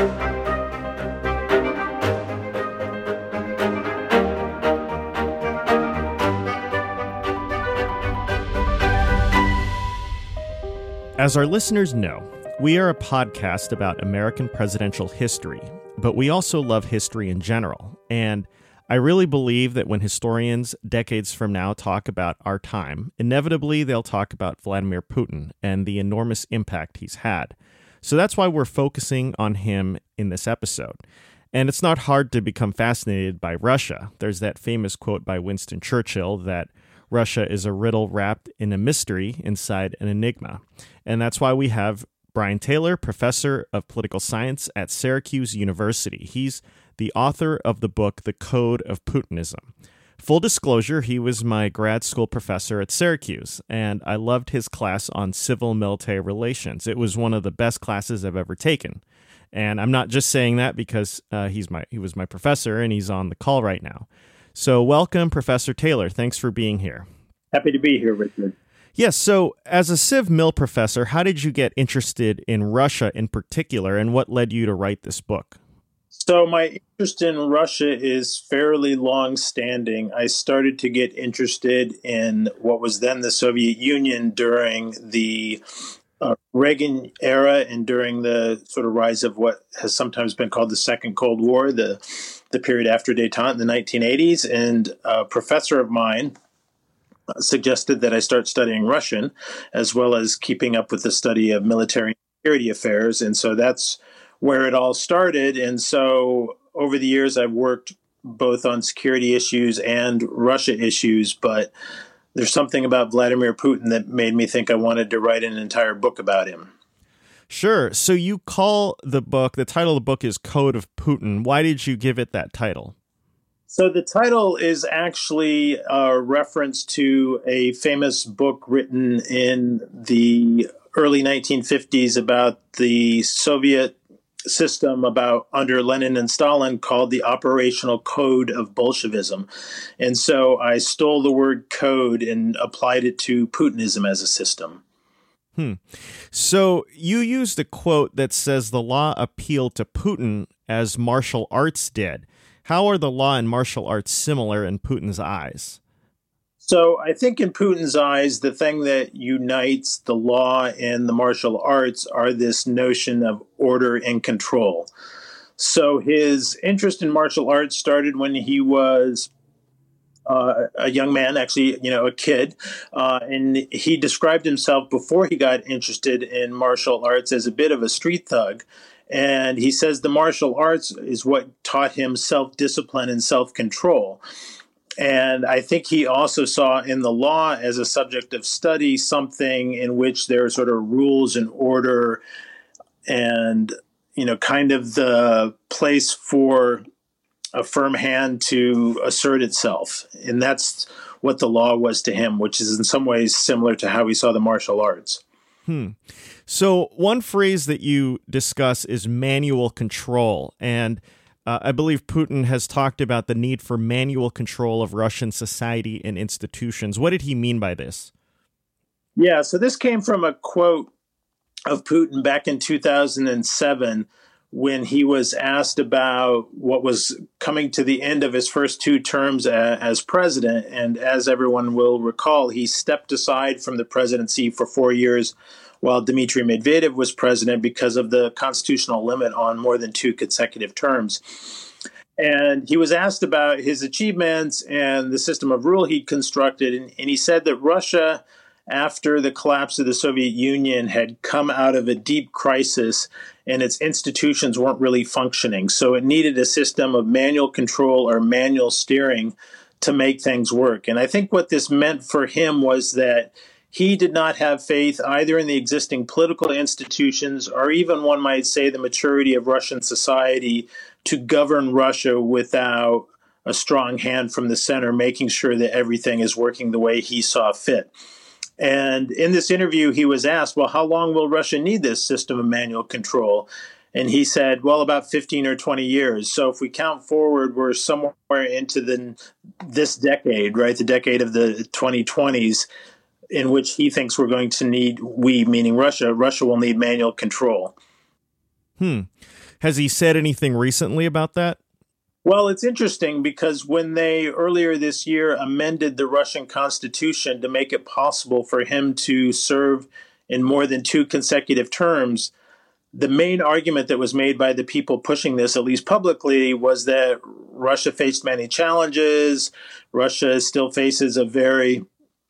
As our listeners know, we are a podcast about American presidential history, but we also love history in general. And I really believe that when historians decades from now talk about our time, inevitably they'll talk about Vladimir Putin and the enormous impact he's had. So that's why we're focusing on him in this episode. And it's not hard to become fascinated by Russia. There's that famous quote by Winston Churchill that Russia is a riddle wrapped in a mystery inside an enigma. And that's why we have Brian Taylor, professor of political science at Syracuse University. He's the author of the book, The Code of Putinism. Full disclosure, he was my grad school professor at Syracuse, and I loved his class on civil-military relations. It was one of the best classes I've ever taken. And I'm not just saying that because he was my professor and he's on the call right now. So welcome, Professor Taylor. Thanks for being here. Happy to be here, Richard. Yes, so as a Civ Mil professor, how did you get interested in Russia in particular, and what led you to write this book? So my interest in Russia is fairly long-standing. I started to get interested in what was then the Soviet Union during the Reagan era and during the sort of rise of what has sometimes been called the Second Cold War, the period after détente in the 1980s. And a professor of mine suggested that I start studying Russian, as well as keeping up with the study of military and security affairs. And so that's where it all started. And so over the years, I've worked both on security issues and Russia issues, but there's something about Vladimir Putin that made me think I wanted to write an entire book about him. Sure. So you call the title of the book is Code of Putin. Why did you give it that title? So the title is actually a reference to a famous book written in the early 1950s about the Soviet system under Lenin and Stalin called the Operational Code of Bolshevism. And so I stole the word code and applied it to Putinism as a system. So you used a quote that says the law appealed to Putin as martial arts did. How are the law and martial arts similar in Putin's eyes? So I think in Putin's eyes, the thing that unites the law and the martial arts are this notion of order and control. So his interest in martial arts started when he was a young man, actually, a kid. And he described himself before he got interested in martial arts as a bit of a street thug. And he says the martial arts is what taught him self-discipline and self-control. And I think he also saw in the law as a subject of study something in which there are sort of rules and order and, kind of the place for a firm hand to assert itself. And that's what the law was to him, which is in some ways similar to how he saw the martial arts. So one phrase that you discuss is manual control. And I believe Putin has talked about the need for manual control of Russian society and institutions. What did he mean by this? Yeah, so this came from a quote of Putin back in 2007 when he was asked about what was coming to the end of his first two terms as president. And as everyone will recall, he stepped aside from the presidency for 4 years while Dmitry Medvedev was president because of the constitutional limit on more than 2 consecutive terms. And he was asked about his achievements and the system of rule he'd constructed. And he said that Russia, after the collapse of the Soviet Union, had come out of a deep crisis and its institutions weren't really functioning. So it needed a system of manual control or manual steering to make things work. And I think what this meant for him was that he did not have faith either in the existing political institutions or even, one might say, the maturity of Russian society to govern Russia without a strong hand from the center, making sure that everything is working the way he saw fit. And in this interview, he was asked, well, how long will Russia need this system of manual control? And he said, well, about 15 or 20 years. So if we count forward, we're somewhere into this decade, right, the decade of the 2020s, in which he thinks we're going to need, we, meaning Russia will need manual control. Has he said anything recently about that? Well, it's interesting because when they earlier this year amended the Russian constitution to make it possible for him to serve in more than 2 consecutive terms, the main argument that was made by the people pushing this, at least publicly, was that Russia faced many challenges. Russia still faces a very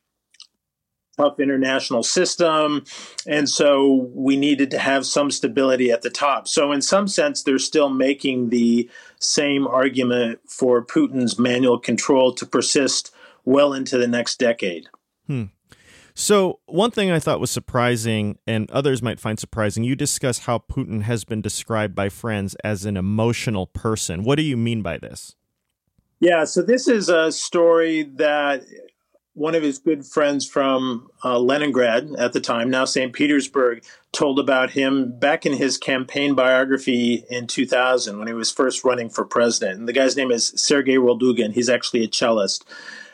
tough international system. And so we needed to have some stability at the top. So in some sense, they're still making the same argument for Putin's manual control to persist well into the next decade. So one thing I thought was surprising, and others might find surprising, you discuss how Putin has been described by friends as an emotional person. What do you mean by this? Yeah, so this is a story that one of his good friends from Leningrad at the time, now St. Petersburg, told about him back in his campaign biography in 2000 when he was first running for president. And the guy's name is Sergei Roldugin. He's actually a cellist.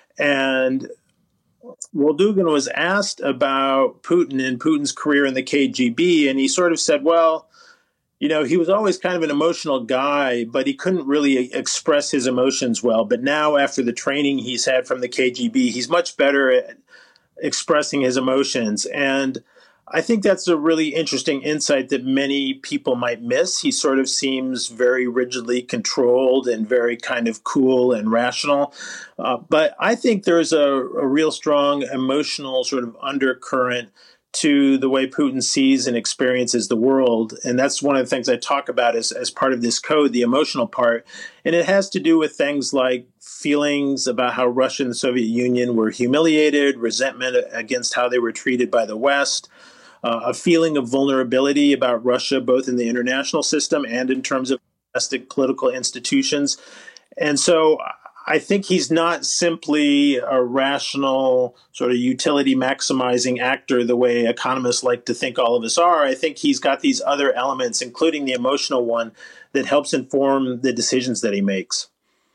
And Roldugin was asked about Putin and Putin's career in the KGB, and he sort of said, well, you know, he was always kind of an emotional guy, but he couldn't really express his emotions well. But now, after the training he's had from the KGB, he's much better at expressing his emotions. And I think that's a really interesting insight that many people might miss. He sort of seems very rigidly controlled and very kind of cool and rational. But I think there's a real strong emotional sort of undercurrent to the way Putin sees and experiences the world. And that's one of the things I talk about as part of this code, the emotional part. And it has to do with things like feelings about how Russia and the Soviet Union were humiliated, resentment against how they were treated by the West, a feeling of vulnerability about Russia, both in the international system and in terms of domestic political institutions. And so I think he's not simply a rational sort of utility maximizing actor the way economists like to think all of us are. I think he's got these other elements, including the emotional one, that helps inform the decisions that he makes.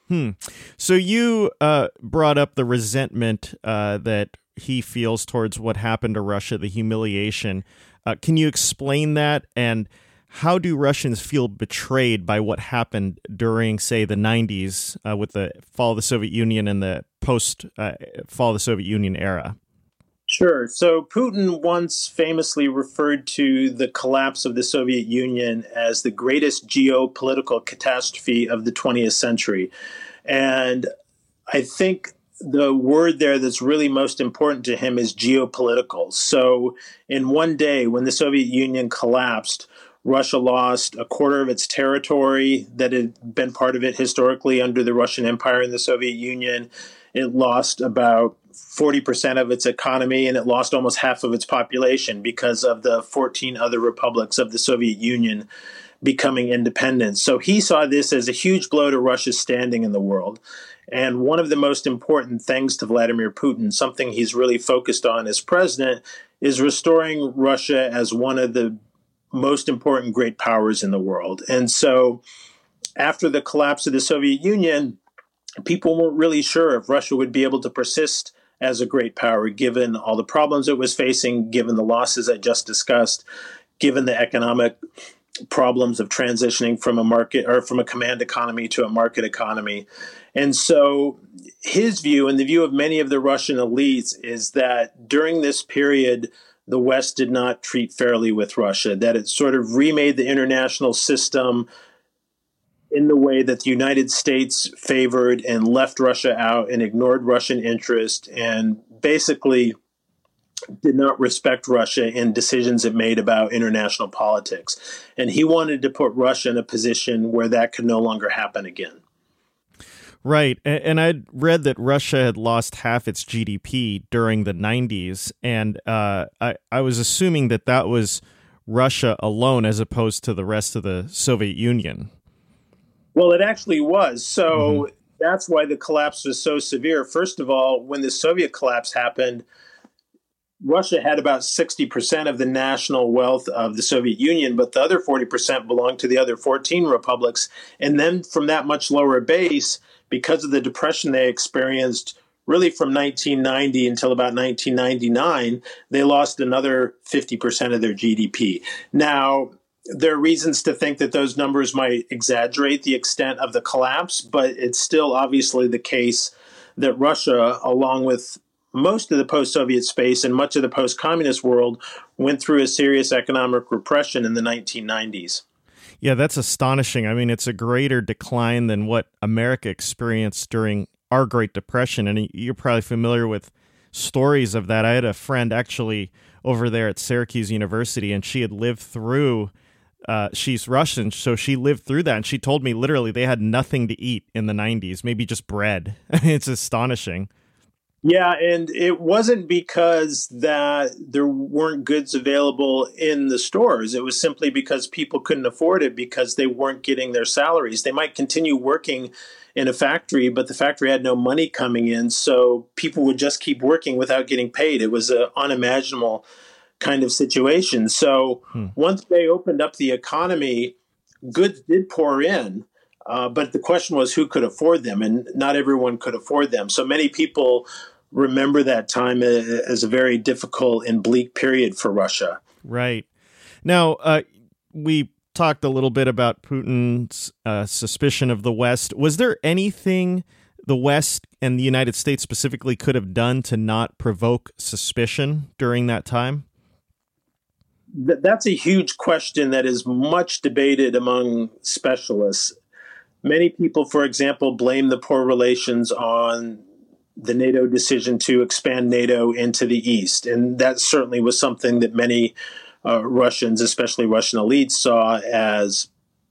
So you brought up the resentment that he feels towards what happened to Russia, the humiliation. Can you explain that? And how do Russians feel betrayed by what happened during, say, the 90s with the fall of the Soviet Union and the post-fall of the Soviet Union era? Sure. So Putin once famously referred to the collapse of the Soviet Union as the greatest geopolitical catastrophe of the 20th century. And I think the word there that's really most important to him is geopolitical. So in one day, when the Soviet Union collapsed, Russia lost a quarter of its territory that had been part of it historically under the Russian Empire and the Soviet Union. It lost about 40% of its economy, and it lost almost half of its population because of the 14 other republics of the Soviet Union becoming independent. So he saw this as a huge blow to Russia's standing in the world. And one of the most important things to Vladimir Putin, something he's really focused on as president, is restoring Russia as one of the most important great powers in the world. And so after the collapse of the Soviet Union, people weren't really sure if Russia would be able to persist as a great power, given all the problems it was facing, given the losses I just discussed, given the economic problems of transitioning from a market or from a command economy to a market economy. And so his view and the view of many of the Russian elites is that during this period, the West did not treat fairly with Russia, that it sort of remade the international system in the way that the United States favored and left Russia out and ignored Russian interest and basically did not respect Russia in decisions it made about international politics. And he wanted to put Russia in a position where that could no longer happen again. Right. And I'd read that Russia had lost half its GDP during the 90s. And I was assuming that that was Russia alone as opposed to the rest of the Soviet Union. Well, it actually was. So that's why the collapse was so severe. First of all, when the Soviet collapse happened, Russia had about 60% of the national wealth of the Soviet Union, but the other 40% belonged to the other 14 republics. And then from that much lower base, because of the depression they experienced really from 1990 until about 1999, they lost another 50% of their GDP. Now, there are reasons to think that those numbers might exaggerate the extent of the collapse, but it's still obviously the case that Russia, along with most of the post-Soviet space and much of the post-communist world, went through a serious economic repression in the 1990s. Yeah, that's astonishing. I mean, it's a greater decline than what America experienced during our Great Depression. And you're probably familiar with stories of that. I had a friend actually over there at Syracuse University, and she had lived through she's Russian, so she lived through that, and she told me literally they had nothing to eat in the 90s, maybe just bread. It's astonishing. Yeah, and it wasn't because that there weren't goods available in the stores. It was simply because people couldn't afford it because they weren't getting their salaries. They might continue working in a factory, but the factory had no money coming in, so people would just keep working without getting paid. It was an unimaginable kind of situation. So once they opened up the economy, goods did pour in, but the question was who could afford them, and not everyone could afford them. So many people remember that time as a very difficult and bleak period for Russia. Right. Now, we talked a little bit about Putin's suspicion of the West. Was there anything the West and the United States specifically could have done to not provoke suspicion during that time? That's a huge question that is much debated among specialists. Many people, for example, blame the poor relations on the NATO decision to expand NATO into the East. And that certainly was something that many Russians, especially Russian elites, saw as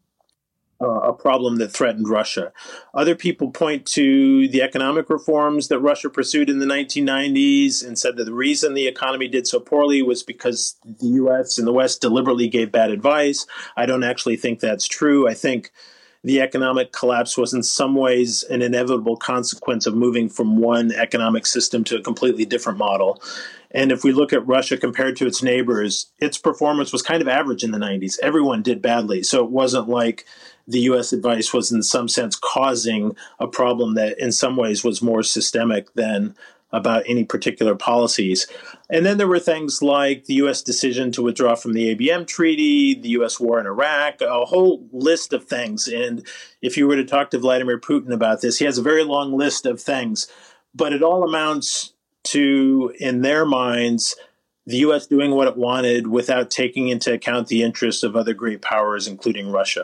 a problem that threatened Russia. Other people point to the economic reforms that Russia pursued in the 1990s and said that the reason the economy did so poorly was because the U.S. and the West deliberately gave bad advice. I don't actually think that's true. I think the economic collapse was in some ways an inevitable consequence of moving from one economic system to a completely different model. And if we look at Russia compared to its neighbors, its performance was kind of average in the 90s. Everyone did badly. So it wasn't like the U.S. advice was in some sense causing a problem that in some ways was more systemic than about any particular policies. And then there were things like the U.S. decision to withdraw from the ABM treaty, the U.S. war in Iraq, a whole list of things. And if you were to talk to Vladimir Putin about this, he has a very long list of things. But it all amounts to, in their minds, the U.S. doing what it wanted without taking into account the interests of other great powers, including Russia.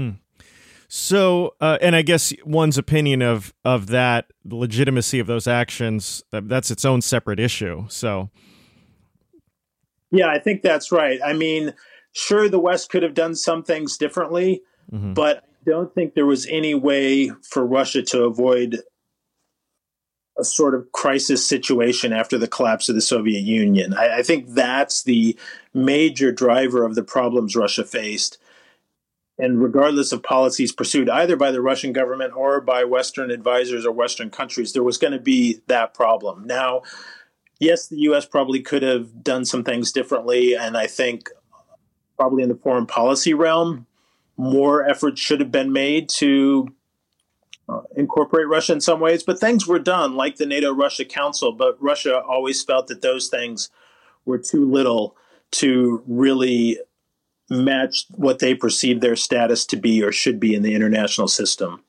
So, and I guess one's opinion of that, the legitimacy of those actions, that's its own separate issue. So, yeah, I think that's right. I mean, sure, the West could have done some things differently, but I don't think there was any way for Russia to avoid a sort of crisis situation after the collapse of the Soviet Union. I think that's the major driver of the problems Russia faced. And regardless of policies pursued either by the Russian government or by Western advisors or Western countries, there was going to be that problem. Now, yes, the U.S. probably could have done some things differently. And I think probably in the foreign policy realm, more effort should have been made to incorporate Russia in some ways. But things were done, like the NATO-Russia Council. But Russia always felt that those things were too little to really match what they perceive their status to be or should be in the international system.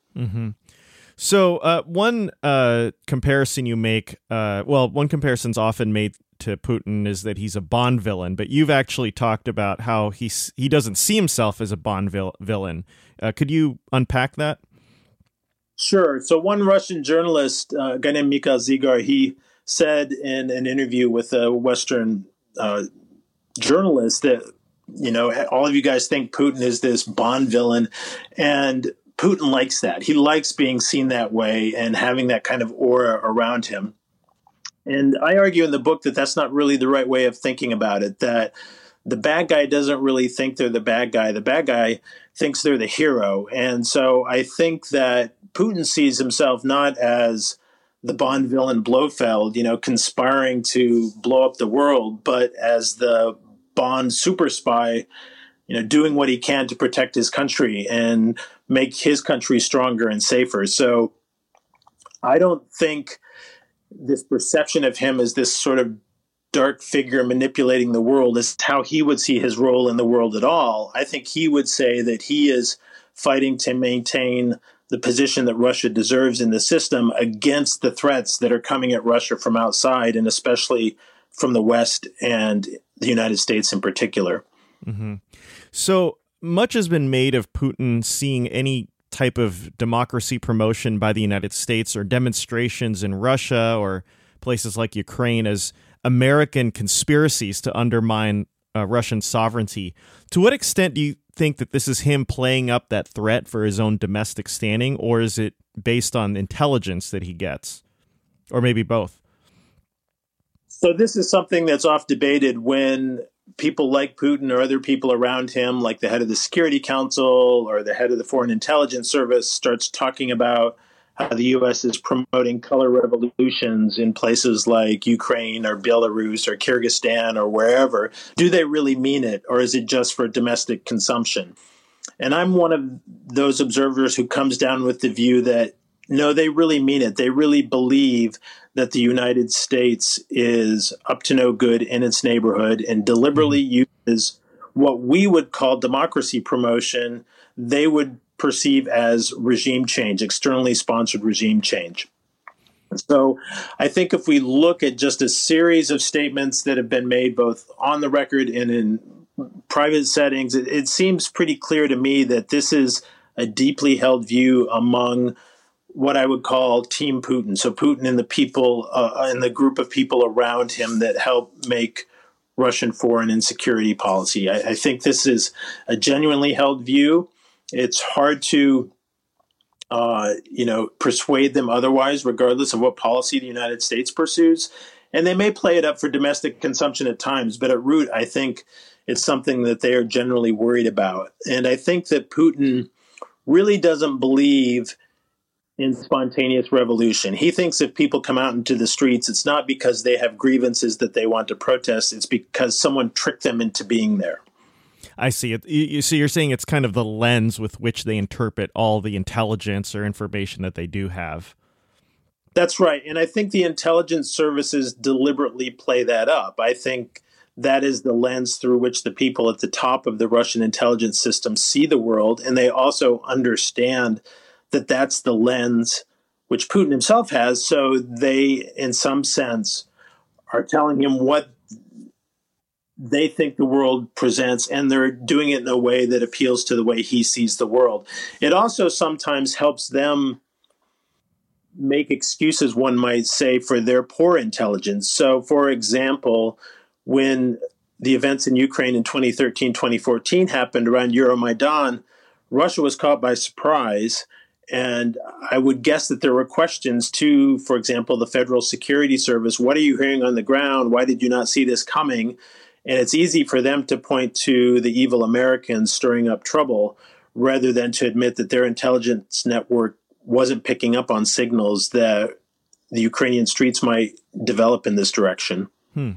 So one comparison you make, one comparison's often made to Putin is that he's a Bond villain, but you've actually talked about how he doesn't see himself as a Bond villain. Could you unpack that? Sure. So one Russian journalist, a guy named Mikhail Zygar, he said in an interview with a Western journalist that, you know, all of you guys think Putin is this Bond villain, and Putin likes that. He likes being seen that way and having that kind of aura around him. And I argue in the book that that's not really the right way of thinking about it, that the bad guy doesn't really think they're the bad guy. The bad guy thinks they're the hero. And so I think that Putin sees himself not as the Bond villain Blofeld, you know, conspiring to blow up the world, but as the Bond super spy, you know, doing what he can to protect his country and make his country stronger and safer. So I don't think this perception of him as this sort of dark figure manipulating the world is how he would see his role in the world at all. I think he would say that he is fighting to maintain the position that Russia deserves in the system against the threats that are coming at Russia from outside, and especially from the West and the United States in particular. Mm-hmm. So much has been made of Putin seeing any type of democracy promotion by the United States or demonstrations in Russia or places like Ukraine as American conspiracies to undermine Russian sovereignty. To what extent do you think that this is him playing up that threat for his own domestic standing, or is it based on intelligence that he gets? Or maybe both? So this is something that's oft debated when people like Putin or other people around him, like the head of the Security Council or the head of the Foreign Intelligence Service, starts talking about how the U.S. is promoting color revolutions in places like Ukraine or Belarus or Kyrgyzstan or wherever. Do they really mean it, or is it just for domestic consumption? And I'm one of those observers who comes down with the view that, no, they really mean it. They really believe that the United States is up to no good in its neighborhood and deliberately uses what we would call democracy promotion, they would perceive as regime change, externally sponsored regime change. So I think if we look at just a series of statements that have been made both on the record and in private settings, it seems pretty clear to me that this is a deeply held view among what I would call Team Putin. So Putin and the people and the group of people around him that help make Russian foreign and security policy. I think this is a genuinely held view. It's hard to, persuade them otherwise, regardless of what policy the United States pursues. And they may play it up for domestic consumption at times, but at root, I think it's something that they are generally worried about. And I think that Putin really doesn't believe in spontaneous revolution. He thinks if people come out into the streets, it's not because they have grievances that they want to protest. It's because someone tricked them into being there. I see it. So you're saying it's kind of the lens with which they interpret all the intelligence or information that they do have. That's right. And I think the intelligence services deliberately play that up. I think that is the lens through which the people at the top of the Russian intelligence system see the world. And they also understand that that's the lens which Putin himself has. So they, in some sense, are telling him what they think the world presents, and they're doing it in a way that appeals to the way he sees the world. It also sometimes helps them make excuses, one might say, for their poor intelligence. So, for example, when the events in Ukraine in 2013, 2014 happened around Euromaidan, Russia was caught by surprise. And I would guess that there were questions to, for example, the Federal Security Service. What are you hearing on the ground? Why did you not see this coming? And it's easy for them to point to the evil Americans stirring up trouble rather than to admit that their intelligence network wasn't picking up on signals that the Ukrainian streets might develop in this direction.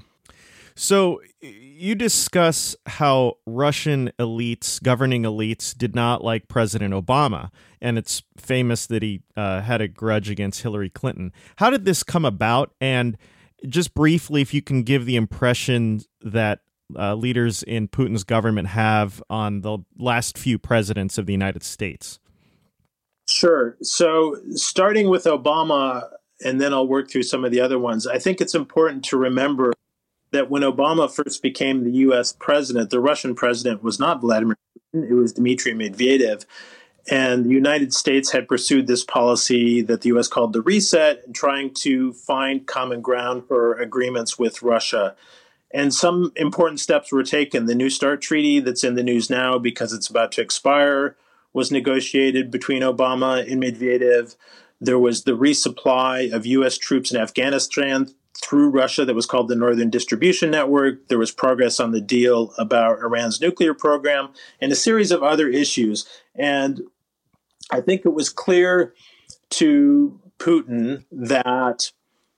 So you discuss how Russian elites, governing elites, did not like President Obama, and it's famous that he had a grudge against Hillary Clinton. How did this come about? And just briefly, if you can give the impression that leaders in Putin's government have on the last few presidents of the United States. Sure. So starting with Obama, and then I'll work through some of the other ones, I think it's important to remember that when Obama first became the U.S. president, the Russian president was not Vladimir Putin, it was Dmitry Medvedev. And the United States had pursued this policy that the U.S. called the reset, and trying to find common ground for agreements with Russia. And some important steps were taken. The New START treaty that's in the news now because it's about to expire was negotiated between Obama and Medvedev. There was the resupply of U.S. troops in Afghanistan through Russia that was called the Northern Distribution Network. There was progress on the deal about Iran's nuclear program and a series of other issues. And I think it was clear to Putin that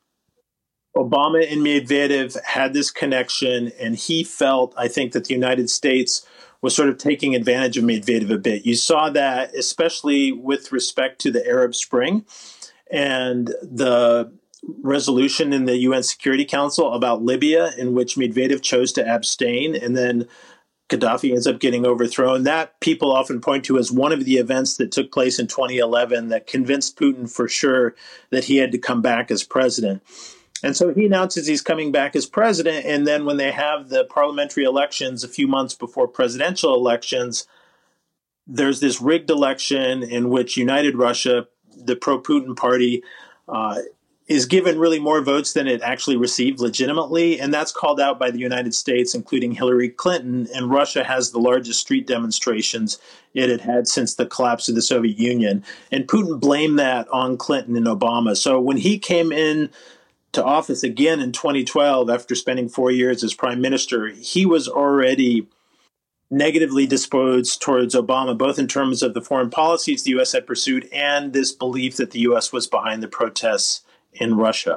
Obama and Medvedev had this connection, and he felt, I think, that the United States was sort of taking advantage of Medvedev a bit. You saw that especially with respect to the Arab Spring and the resolution in the UN Security Council about Libya, in which Medvedev chose to abstain, and then Gaddafi ends up getting overthrown. That people often point to as one of the events that took place in 2011 that convinced Putin for sure that he had to come back as president. And so he announces he's coming back as president. And then when they have the parliamentary elections a few months before presidential elections, there's this rigged election in which United Russia, the pro-Putin party, is given really more votes than it actually received legitimately. And that's called out by the United States, including Hillary Clinton. And Russia has the largest street demonstrations it had had since the collapse of the Soviet Union. And Putin blamed that on Clinton and Obama. So when he came in to office again in 2012, after spending 4 years as prime minister, he was already negatively disposed towards Obama, both in terms of the foreign policies the U.S. had pursued and this belief that the U.S. was behind the protests in Russia.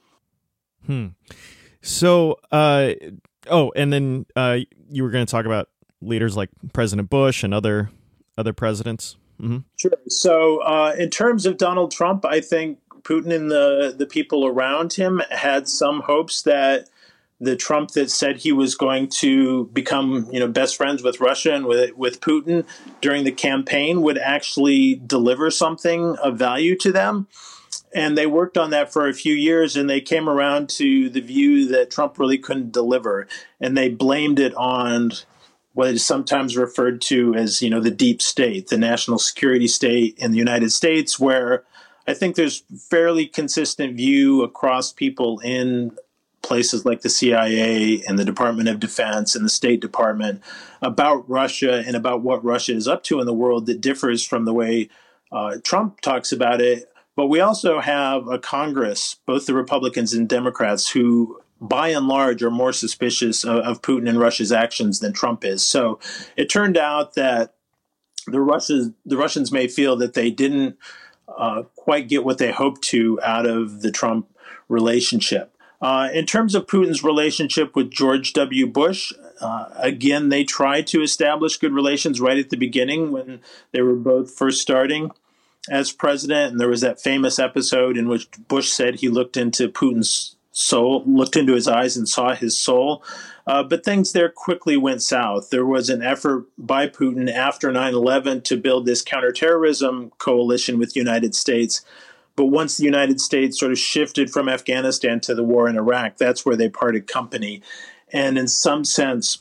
So, and then you were going to talk about leaders like President Bush and other presidents. Mm-hmm. Sure. So, in terms of Donald Trump, I think Putin and the people around him had some hopes that the Trump that said he was going to become, best friends with Russia and with Putin during the campaign would actually deliver something of value to them. And they worked on that for a few years, and they came around to the view that Trump really couldn't deliver. And they blamed it on what is sometimes referred to as, the deep state, the national security state in the United States, where I think there's fairly consistent view across people in places like the CIA and the Department of Defense and the State Department about Russia and about what Russia is up to in the world that differs from the way Trump talks about it. But we also have a Congress, both the Republicans and Democrats, who by and large are more suspicious of Putin and Russia's actions than Trump is. So it turned out that the Russians may feel that they didn't quite get what they hoped to out of the Trump relationship. In terms of Putin's relationship with George W. Bush, again, they tried to establish good relations right at the beginning when they were both first starting as president. And there was that famous episode in which Bush said he looked into Putin's soul, looked into his eyes and saw his soul. But things there quickly went south. There was an effort by Putin after 9/11 to build this counterterrorism coalition with the United States. But once the United States sort of shifted from Afghanistan to the war in Iraq, that's where they parted company. And in some sense,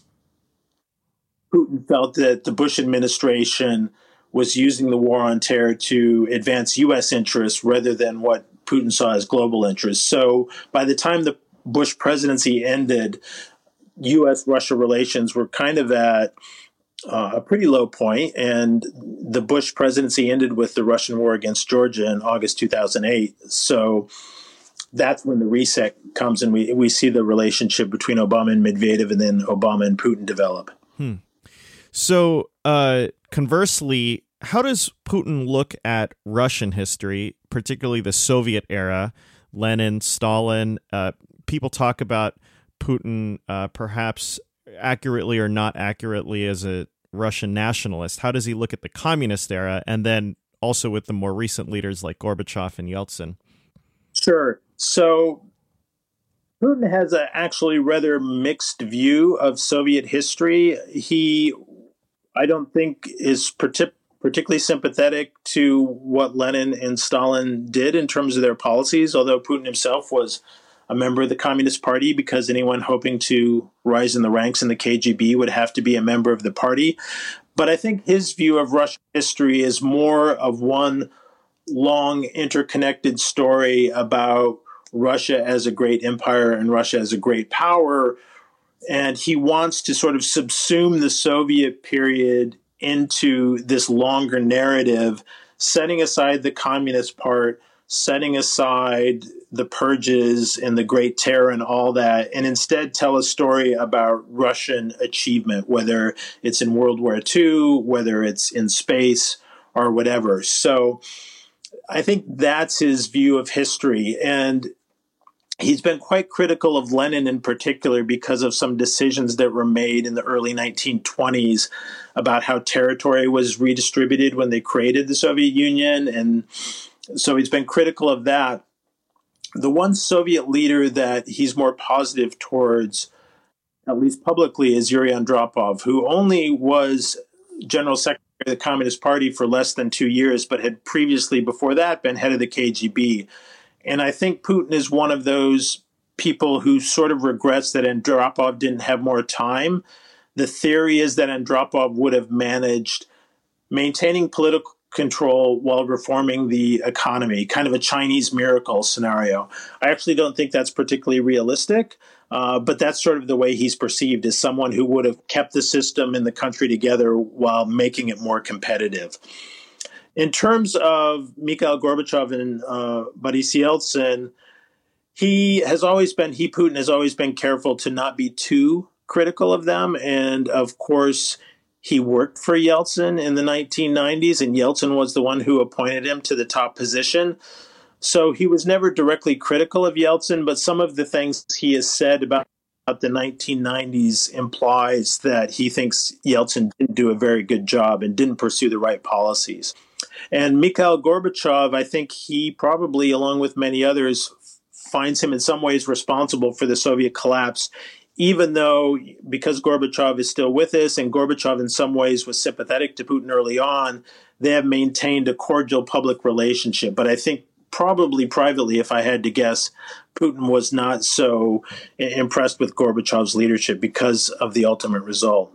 Putin felt that the Bush administration was using the war on terror to advance U.S. interests rather than what Putin saw as global interests. So by the time the Bush presidency ended, U.S.-Russia relations were kind of at a pretty low point, and the Bush presidency ended with the Russian war against Georgia in August 2008. So that's when the reset comes, and we see the relationship between Obama and Medvedev, and then Obama and Putin develop. So conversely, how does Putin look at Russian history, particularly the Soviet era, Lenin, Stalin? People talk about Putin perhaps accurately or not accurately as a Russian nationalist. How does he look at the communist era, and then also with the more recent leaders like Gorbachev and Yeltsin? Sure. So Putin has a actually rather mixed view of Soviet history. He, I don't think, is particularly sympathetic to what Lenin and Stalin did in terms of their policies, although Putin himself was a member of the Communist Party, because anyone hoping to rise in the ranks in the KGB would have to be a member of the party. But I think his view of Russian history is more of one long interconnected story about Russia as a great empire and Russia as a great power. And he wants to sort of subsume the Soviet period into this longer narrative, setting aside the communist part, setting aside the purges and the Great Terror and all that, and instead tell a story about Russian achievement, whether it's in World War II, whether it's in space, or whatever. So I think that's his view of history. And he's been quite critical of Lenin in particular because of some decisions that were made in the early 1920s about how territory was redistributed when they created the Soviet Union. And so he's been critical of that. The one Soviet leader that he's more positive towards, at least publicly, is Yuri Andropov, who only was General Secretary of the Communist Party for less than 2 years, but had previously, before that, been head of the KGB. And I think Putin is one of those people who sort of regrets that Andropov didn't have more time. The theory is that Andropov would have managed maintaining political control while reforming the economy, kind of a Chinese miracle scenario. I actually don't think that's particularly realistic, but that's sort of the way he's perceived, as someone who would have kept the system and the country together while making it more competitive. In terms of Mikhail Gorbachev and Boris Yeltsin, Putin has always been careful to not be too critical of them. And of course, he worked for Yeltsin in the 1990s, and Yeltsin was the one who appointed him to the top position. So he was never directly critical of Yeltsin, but some of the things he has said about the 1990s implies that he thinks Yeltsin didn't do a very good job and didn't pursue the right policies. And Mikhail Gorbachev, I think he probably, along with many others, finds him in some ways responsible for the Soviet collapse, even though, because Gorbachev is still with us and Gorbachev in some ways was sympathetic to Putin early on, they have maintained a cordial public relationship. But I think probably privately, if I had to guess, Putin was not so impressed with Gorbachev's leadership because of the ultimate result.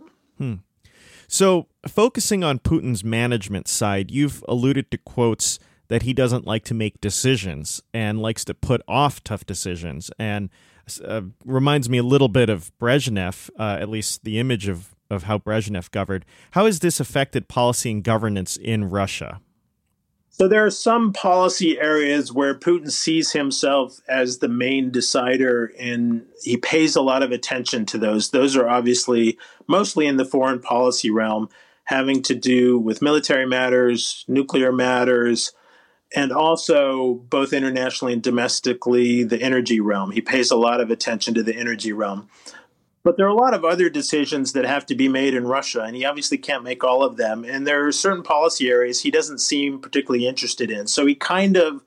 So focusing on Putin's management side, you've alluded to quotes that he doesn't like to make decisions and likes to put off tough decisions, and reminds me a little bit of Brezhnev, at least the image of how Brezhnev governed. How has this affected policy and governance in Russia? So there are some policy areas where Putin sees himself as the main decider, and he pays a lot of attention to those. Those are obviously mostly in the foreign policy realm, having to do with military matters, nuclear matters, and also both internationally and domestically, the energy realm. He pays a lot of attention to the energy realm. But there are a lot of other decisions that have to be made in Russia, and he obviously can't make all of them. And there are certain policy areas he doesn't seem particularly interested in. So he kind of,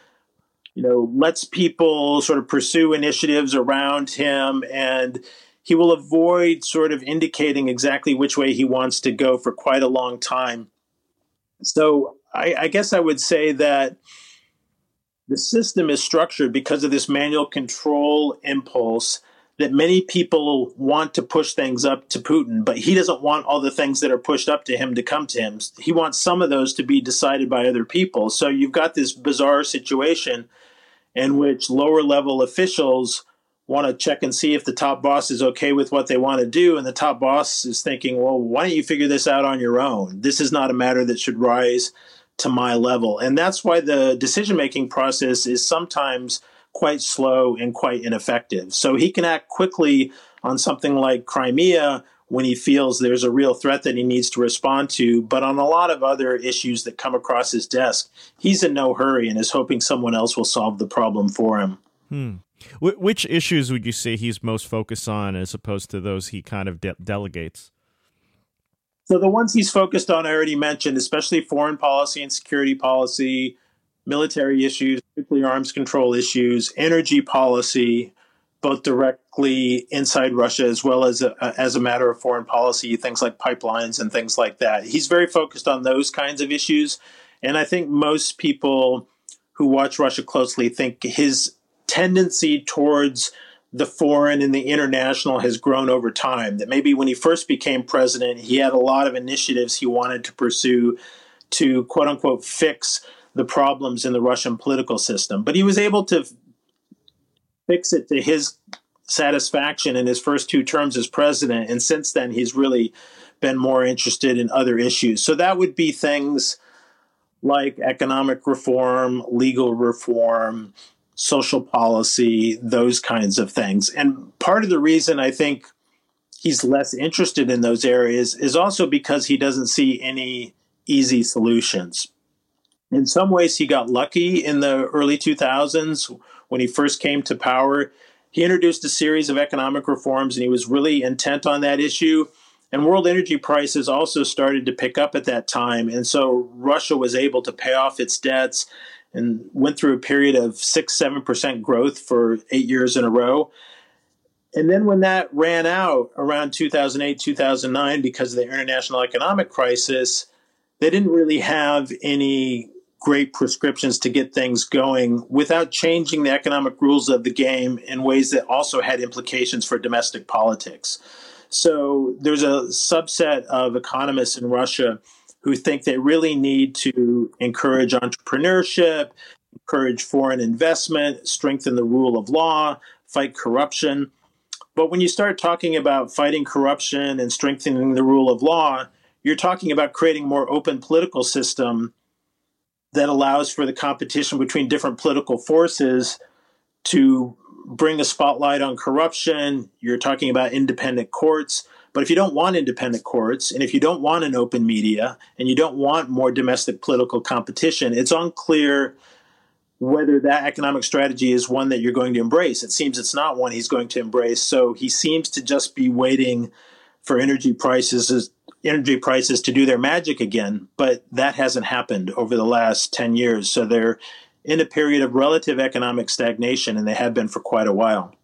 lets people sort of pursue initiatives around him, and he will avoid sort of indicating exactly which way he wants to go for quite a long time. So I guess I would say that the system is structured because of this manual control impulse that many people want to push things up to Putin, but he doesn't want all the things that are pushed up to him to come to him. He wants some of those to be decided by other people. So you've got this bizarre situation in which lower level officials want to check and see if the top boss is okay with what they want to do. And the top boss is thinking, well, why don't you figure this out on your own? This is not a matter that should rise to my level. And that's why the decision-making process is sometimes quite slow and quite ineffective. So he can act quickly on something like Crimea when he feels there's a real threat that he needs to respond to. But on a lot of other issues that come across his desk, he's in no hurry and is hoping someone else will solve the problem for him. Which issues would you say he's most focused on as opposed to those he kind of delegates? So the ones he's focused on, I already mentioned, especially foreign policy and security policy, military issues, nuclear arms control issues, energy policy, both directly inside Russia as well as a matter of foreign policy, things like pipelines and things like that. He's very focused on those kinds of issues. And I think most people who watch Russia closely think his tendency towards the foreign and the international has grown over time, that maybe when he first became president, he had a lot of initiatives he wanted to pursue to, quote unquote, fix the problems in the Russian political system. But he was able to fix it to his satisfaction in his first 2 terms as president. And since then, he's really been more interested in other issues. So that would be things like economic reform, legal reform, social policy, those kinds of things. And part of the reason I think he's less interested in those areas is also because he doesn't see any easy solutions. In some ways, he got lucky in the early 2000s when he first came to power. He introduced a series of economic reforms, and he was really intent on that issue. And world energy prices also started to pick up at that time. And so Russia was able to pay off its debts and went through a period of 6-7% growth for 8 years in a row. And then when that ran out around 2008, 2009, because of the international economic crisis, they didn't really have any great prescriptions to get things going without changing the economic rules of the game in ways that also had implications for domestic politics. So there's a subset of economists in Russia who think they really need to encourage entrepreneurship, encourage foreign investment, strengthen the rule of law, fight corruption. But when you start talking about fighting corruption and strengthening the rule of law, you're talking about creating a more open political system that allows for the competition between different political forces to bring a spotlight on corruption. You're talking about independent courts. But if you don't want independent courts, and if you don't want an open media, and you don't want more domestic political competition, it's unclear whether that economic strategy is one that you're going to embrace. It seems it's not one he's going to embrace. So he seems to just be waiting for energy prices to do their magic again. But that hasn't happened over the last 10 years. So they're in a period of relative economic stagnation, and they have been for quite a while.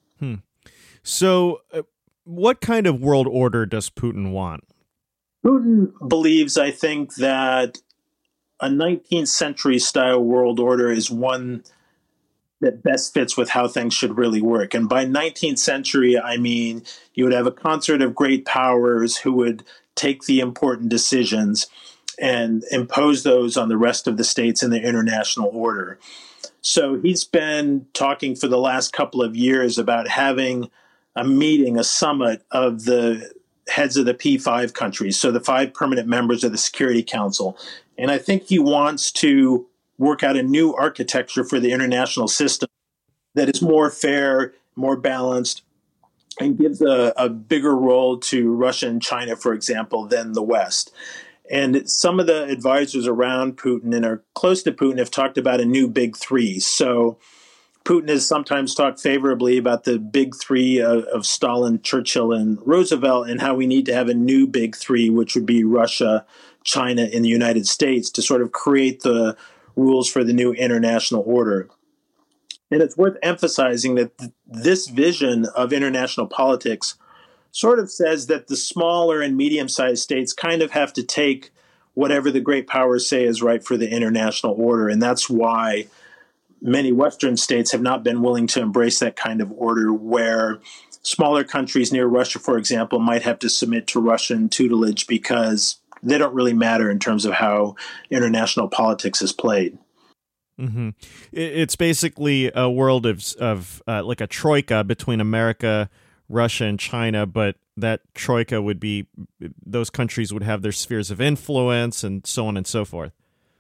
So what kind of world order does Putin want? Putin believes, I think, that a 19th century style world order is one that best fits with how things should really work. And by 19th century, I mean you would have a concert of great powers who would take the important decisions and impose those on the rest of the states in the international order. So he's been talking for the last couple of years about having a meeting, a summit of the heads of the P5 countries, so the 5 permanent members of the Security Council. And I think he wants to work out a new architecture for the international system that is more fair, more balanced, and gives a bigger role to Russia and China, for example, than the West. And some of the advisors around Putin and are close to Putin have talked about a new big three. So Putin has sometimes talked favorably about the big three of Stalin, Churchill, and Roosevelt, and how we need to have a new big three, which would be Russia, China, and the United States, to sort of create the rules for the new international order. And it's worth emphasizing that this vision of international politics sort of says that the smaller and medium-sized states kind of have to take whatever the great powers say is right for the international order. And that's why many Western states have not been willing to embrace that kind of order, where smaller countries near Russia, for example, might have to submit to Russian tutelage because they don't really matter in terms of how international politics is played. Mm-hmm. It's basically a world of like a troika between America, Russia, and China, but that troika would be, those countries would have their spheres of influence and so on and so forth.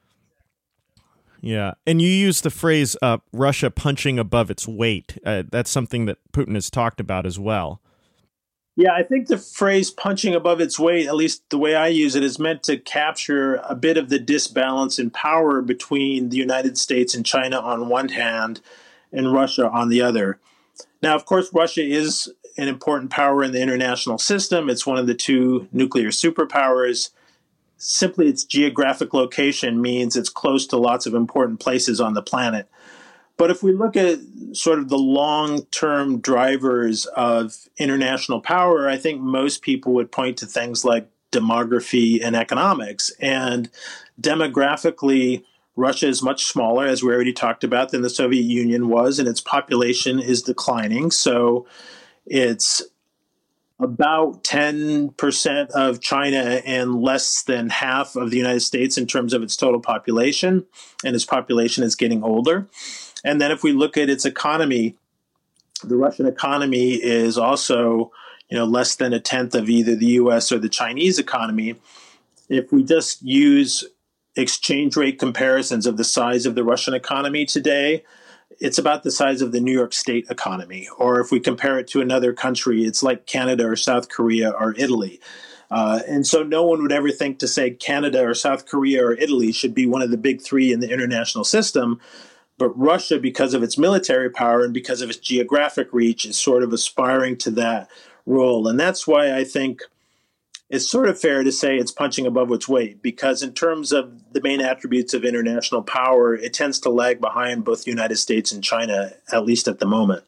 Yeah. And you use the phrase Russia punching above its weight. That's something that Putin has talked about as well. Yeah, I think the phrase punching above its weight, at least the way I use it, is meant to capture a bit of the disbalance in power between the United States and China on one hand and Russia on the other. Now, of course, Russia is an important power in the international system. It's one of the 2 nuclear superpowers. Simply its geographic location means it's close to lots of important places on the planet. But if we look at sort of the long-term drivers of international power, I think most people would point to things like demography and economics. And demographically, Russia is much smaller, as we already talked about, than the Soviet Union was, and its population is declining. So it's about 10% of China and less than half of the United States in terms of its total population, and its population is getting older. And then if we look at its economy, the Russian economy is also, less than a tenth of either the U.S. or the Chinese economy. If we just use exchange rate comparisons of the size of the Russian economy today, it's about the size of the New York State economy. Or if we compare it to another country, it's like Canada or South Korea or Italy. And so no one would ever think to say Canada or South Korea or Italy should be one of the big 3 in the international system. But Russia, because of its military power and because of its geographic reach, is sort of aspiring to that role. And that's why I think it's sort of fair to say it's punching above its weight, because in terms of the main attributes of international power, it tends to lag behind both the United States and China, at least at the moment.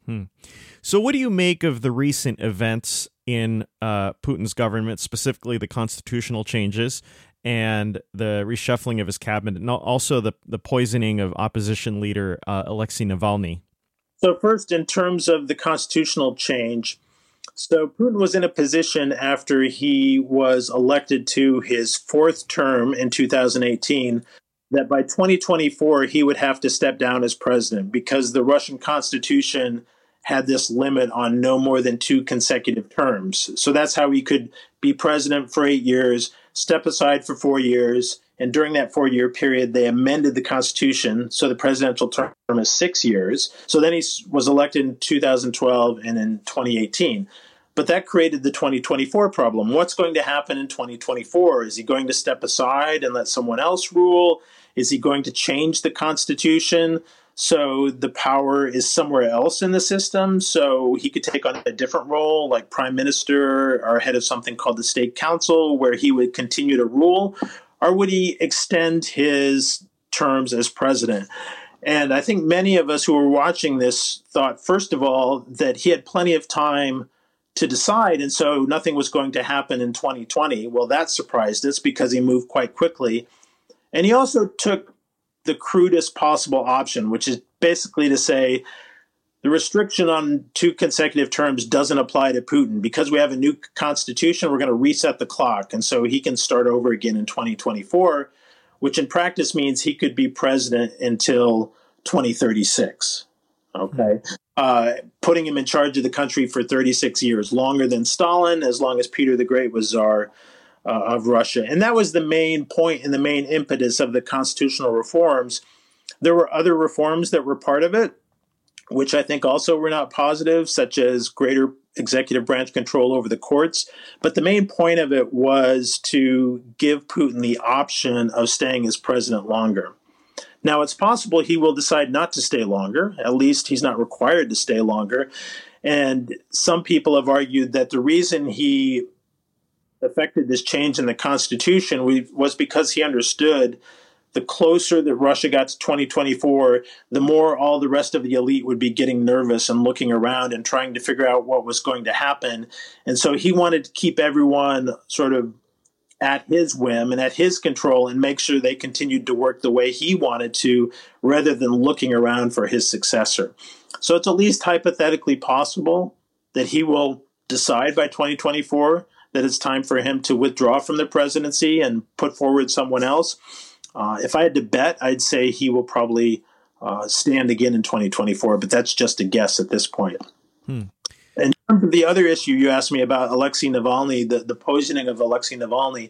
So what do you make of the recent events in Putin's government, specifically the constitutional changes and the reshuffling of his cabinet, and also the poisoning of opposition leader Alexei Navalny? So first, in terms of the constitutional change, so Putin was in a position after he was elected to his fourth term in 2018 that by 2024 he would have to step down as president, because the Russian constitution had this limit on no more than 2 consecutive terms. So that's how he could be president for 8 years, step aside for 4 years, and during that 4-year period, they amended the Constitution, so the presidential term is 6 years. So then he was elected in 2012 and in 2018. But that created the 2024 problem. What's going to happen in 2024? Is he going to step aside and let someone else rule? Is he going to change the Constitution so the power is somewhere else in the system, so he could take on a different role, like prime minister or head of something called the State Council, where he would continue to rule? Or would he extend his terms as president? And I think many of us who were watching this thought, first of all, that he had plenty of time to decide, and so nothing was going to happen in 2020. Well, that surprised us because he moved quite quickly. And he also took the crudest possible option, which is basically to say the restriction on 2 consecutive terms doesn't apply to Putin. Because we have a new constitution, we're going to reset the clock. And so he can start over again in 2024, which in practice means he could be president until 2036. Okay. Putting him in charge of the country for 36 years, longer than Stalin, as long as Peter the Great was czar of Russia. And that was the main point and the main impetus of the constitutional reforms. There were other reforms that were part of it, which I think also were not positive, such as greater executive branch control over the courts. But the main point of it was to give Putin the option of staying as president longer. Now, it's possible he will decide not to stay longer. At least he's not required to stay longer. And some people have argued that the reason he affected this change in the Constitution was because he understood the closer that Russia got to 2024, the more all the rest of the elite would be getting nervous and looking around and trying to figure out what was going to happen. And so he wanted to keep everyone sort of at his whim and at his control and make sure they continued to work the way he wanted to, rather than looking around for his successor. So it's at least hypothetically possible that he will decide by 2024 that it's time for him to withdraw from the presidency and put forward someone else. If I had to bet, I'd say he will probably stand again in 2024, but that's just a guess at this point. In terms of the other issue you asked me about, Alexei Navalny, the poisoning of Alexei Navalny,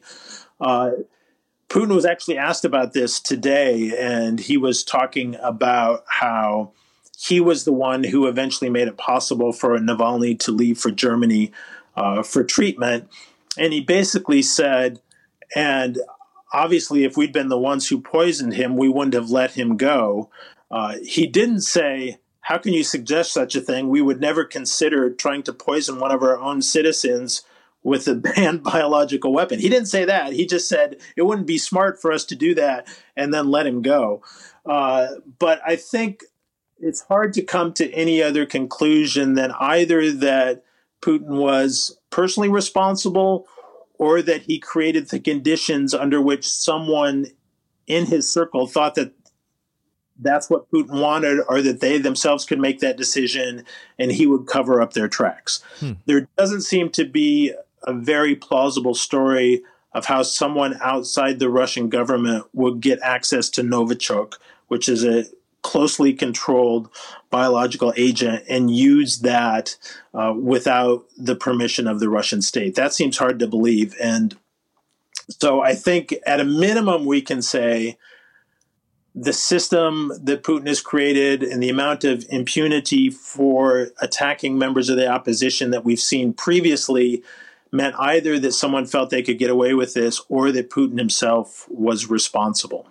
Putin was actually asked about this today, and he was talking about how he was the one who eventually made it possible for Navalny to leave for Germany for treatment. And he basically said, and obviously if we'd been the ones who poisoned him, we wouldn't have let him go. He didn't say, how can you suggest such a thing? We would never consider trying to poison one of our own citizens with a banned biological weapon. He didn't say that. He just said it wouldn't be smart for us to do that and then let him go. But I think it's hard to come to any other conclusion than either that Putin was personally responsible or that he created the conditions under which someone in his circle thought that that's what Putin wanted, or that they themselves could make that decision and he would cover up their tracks. There doesn't seem to be a very plausible story of how someone outside the Russian government would get access to Novichok, which is a closely controlled biological agent, and use that without the permission of the Russian state. That seems hard to believe. And so I think at a minimum, we can say the system that Putin has created and the amount of impunity for attacking members of the opposition that we've seen previously meant either that someone felt they could get away with this or that Putin himself was responsible.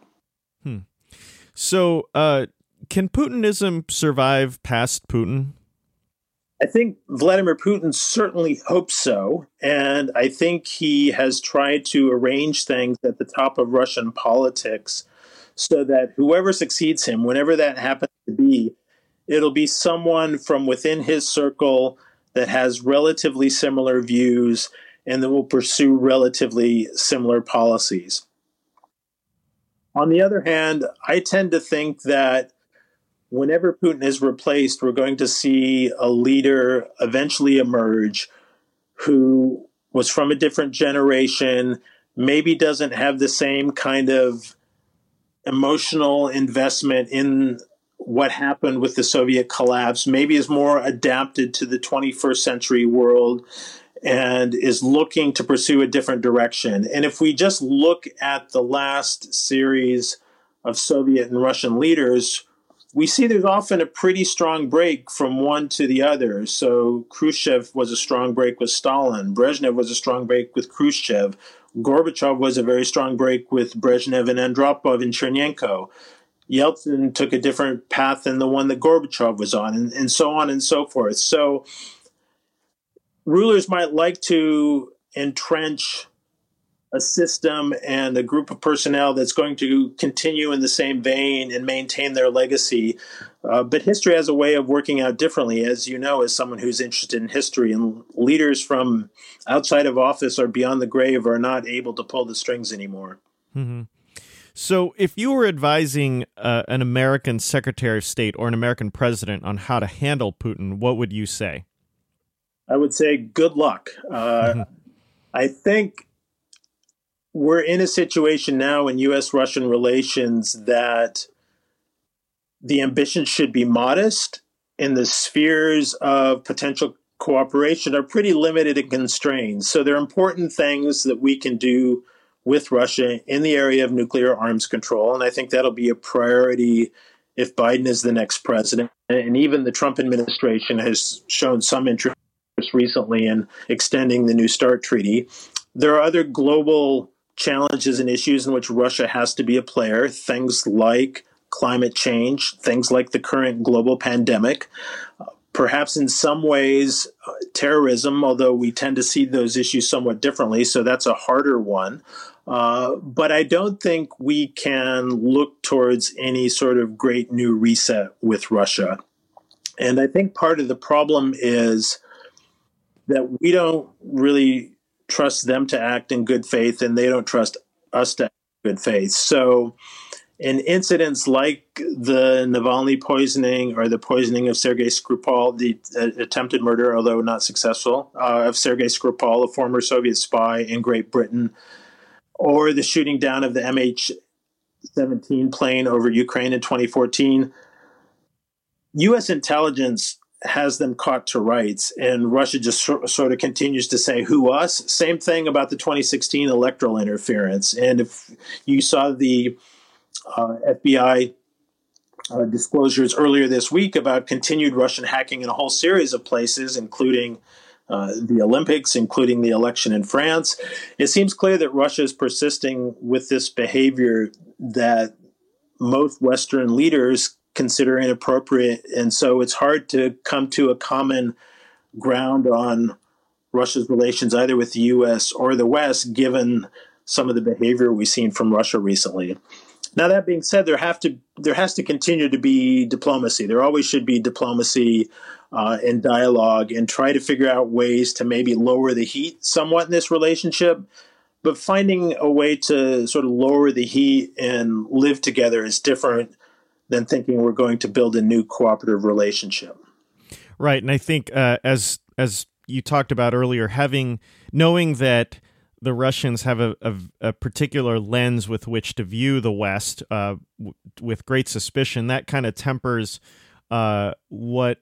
So, can Putinism survive past Putin? I think Vladimir Putin certainly hopes so. And I think he has tried to arrange things at the top of Russian politics so that whoever succeeds him, whenever that happens to be, it'll be someone from within his circle that has relatively similar views and that will pursue relatively similar policies. On the other hand, I tend to think that whenever Putin is replaced, we're going to see a leader eventually emerge who was from a different generation, maybe doesn't have the same kind of emotional investment in what happened with the Soviet collapse, maybe is more adapted to the 21st century world and is looking to pursue a different direction. And if we just look at the last series of Soviet and Russian leaders, we see there's often a pretty strong break from one to the other. So Khrushchev was a strong break with Stalin. Brezhnev was a strong break with Khrushchev. Gorbachev was a very strong break with Brezhnev and Andropov and Chernenko. Yeltsin took a different path than the one that Gorbachev was on, and so on and so forth. So rulers might like to entrench a system and a group of personnel that's going to continue in the same vein and maintain their legacy. But history has a way of working out differently, as you know, as someone who's interested in history. And leaders from outside of office or beyond the grave are not able to pull the strings anymore. Mm-hmm. So if you were advising an American Secretary of State or an American president on how to handle Putin, what would you say? I would say good luck. I think we're in a situation now in U.S.-Russian relations that the ambition should be modest and the spheres of potential cooperation are pretty limited and constrained. So there are important things that we can do with Russia in the area of nuclear arms control, and I think that'll be a priority if Biden is the next president. And even the Trump administration has shown some interest recently in extending the New START treaty. There are other global challenges and issues in which Russia has to be a player, things like climate change, things like the current global pandemic, perhaps in some ways terrorism, although we tend to see those issues somewhat differently, so that's a harder one. But I don't think we can look towards any sort of great new reset with Russia. And I think part of the problem is that we don't really trust them to act in good faith, and they don't trust us to act in good faith. So in incidents like the Navalny poisoning or the poisoning of Sergei Skripal, the attempted murder, although not successful, of Sergei Skripal, a former Soviet spy in Great Britain, or the shooting down of the MH17 plane over Ukraine in 2014, U.S. intelligence has them caught to rights, and Russia just sort of continues to say, who, us? Same thing about the 2016 electoral interference. And if you saw the FBI disclosures earlier this week about continued Russian hacking in a whole series of places, including the Olympics, including the election in France, it seems clear that Russia is persisting with this behavior that most Western leaders consider inappropriate. And so it's hard to come to a common ground on Russia's relations either with the U.S. or the West, given some of the behavior we've seen from Russia recently. Now, that being said, there has to continue to be diplomacy. There always should be diplomacy and dialogue, and try to figure out ways to maybe lower the heat somewhat in this relationship. But finding a way to sort of lower the heat and live together is different than thinking we're going to build a new cooperative relationship. Right, and I think as you talked about earlier, knowing that the Russians have a particular lens with which to view the West with great suspicion, that kind of tempers what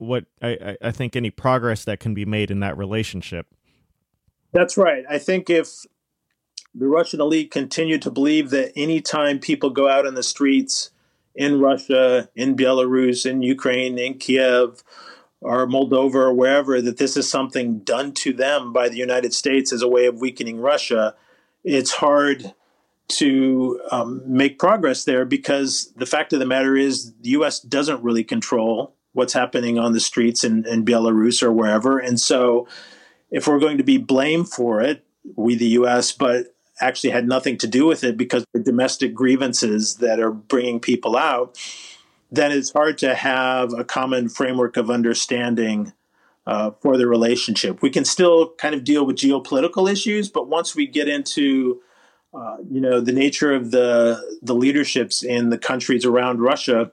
I think any progress that can be made in that relationship. That's right. I think if the Russian elite continue to believe that any time people go out in the streets in Russia, in Belarus, in Ukraine, in Kiev, or Moldova, or wherever, that this is something done to them by the United States as a way of weakening Russia, it's hard to make progress there, because the fact of the matter is the U.S. doesn't really control what's happening on the streets in Belarus or wherever. And so if we're going to be blamed for it, we, the U.S., but actually had nothing to do with it because of domestic grievances that are bringing people out, then it's hard to have a common framework of understanding for the relationship. We can still kind of deal with geopolitical issues, but once we get into the nature of the leaderships in the countries around Russia,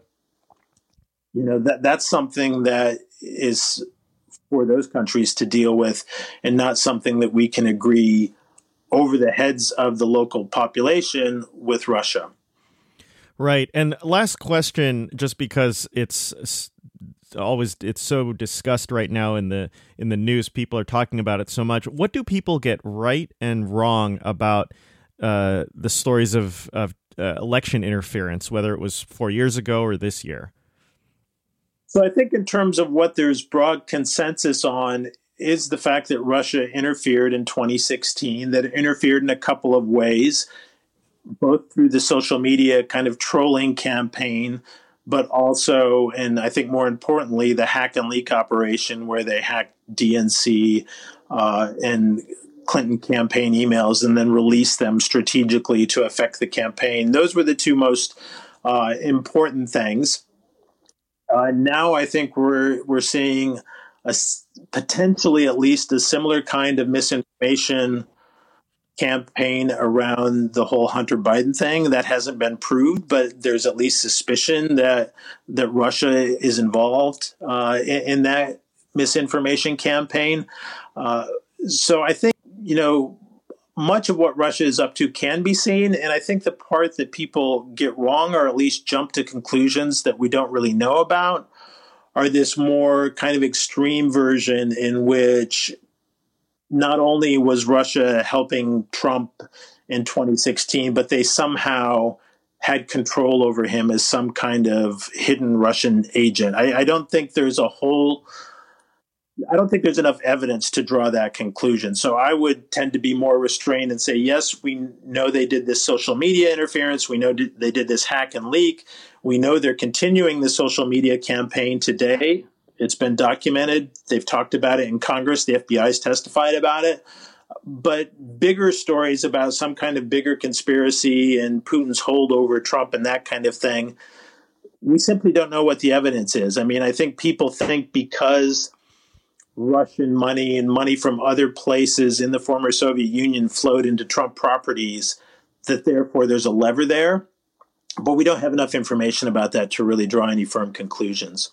that's something that is for those countries to deal with, and not something that we can agree over the heads of the local population with Russia. Right. And last question, just because it's so discussed right now in the news, people are talking about it so much. What do people get right and wrong about the stories of election interference, whether it was 4 years ago or this year? So I think in terms of what there's broad consensus on is the fact that Russia interfered in 2016, that it interfered in a couple of ways, both through the social media kind of trolling campaign, but also, and I think more importantly, the hack and leak operation where they hacked DNC and Clinton campaign emails and then released them strategically to affect the campaign. Those were the two most important things. Now I think we're seeing potentially at least a similar kind of misinformation campaign around the whole Hunter Biden thing. That hasn't been proved, but there's at least suspicion that Russia is involved in that misinformation campaign. So I think, much of what Russia is up to can be seen. And I think the part that people get wrong, or at least jump to conclusions that we don't really know about, are this more kind of extreme version in which not only was Russia helping Trump in 2016, but they somehow had control over him as some kind of hidden Russian agent. I don't think there's enough evidence to draw that conclusion. So I would tend to be more restrained and say, yes, we know they did this social media interference. We know they did this hack and leak. We know they're continuing the social media campaign today. It's been documented. They've talked about it in Congress. The FBI's testified about it. But bigger stories about some kind of bigger conspiracy and Putin's hold over Trump and that kind of thing, we simply don't know what the evidence is. I mean, I think people think because Russian money and money from other places in the former Soviet Union flowed into Trump properties, that therefore there's a lever there. But we don't have enough information about that to really draw any firm conclusions.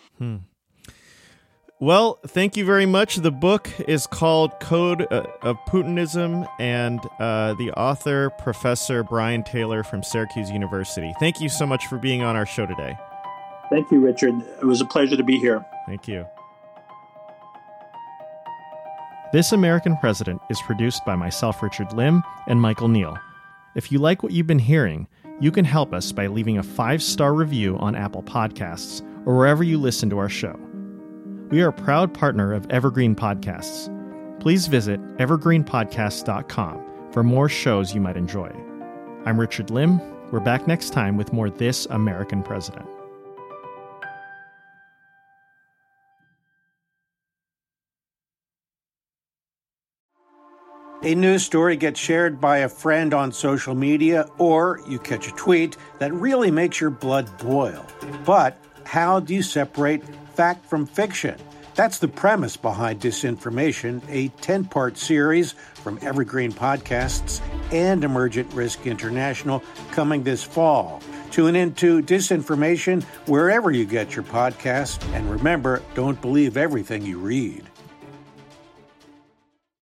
Well, thank you very much. The book is called Code of Putinism, and the author, Professor Brian Taylor from Syracuse University. Thank you so much for being on our show today. Thank you, Richard. It was a pleasure to be here. Thank you. This American President is produced by myself, Richard Lim, and Michael Neal. If you like what you've been hearing, you can help us by leaving a 5-star review on Apple Podcasts or wherever you listen to our show. We are a proud partner of Evergreen Podcasts. Please visit evergreenpodcasts.com for more shows you might enjoy. I'm Richard Lim. We're back next time with more This American President. A news story gets shared by a friend on social media, or you catch a tweet that really makes your blood boil. But how do you separate fact from fiction? That's the premise behind Disinformation, a 10-part series from Evergreen Podcasts and Emergent Risk International coming this fall. Tune into Disinformation wherever you get your podcasts. And remember, don't believe everything you read.